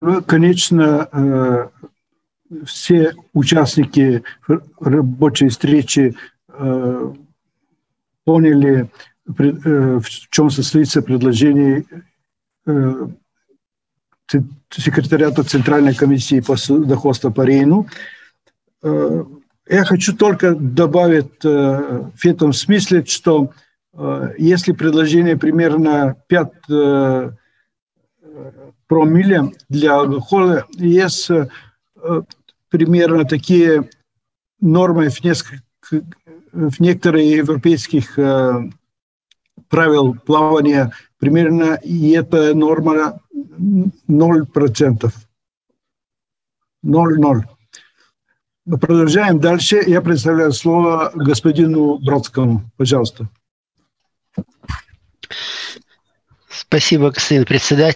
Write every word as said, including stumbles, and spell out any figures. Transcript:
Ну, конечно, э, все участники р рабочей встречи, э, поняли, пред э, в чём состоится предложение, э, ц секретариата Центральной комиссии по судоходству по Рейну. Э, я хочу только добавить, э, в этом смысле, что, э, если предложение примерно пять э, промилле для алкоголя, есть, э, примерно такие нормы в нескольких в некоторых европейских, э, правил плавания примерно, и эта норма ноль процентов. ноль ноль. Мы продолжаем дальше. Я предоставляю слово господину Бродскому. Пожалуйста. Спасибо, господин председатель.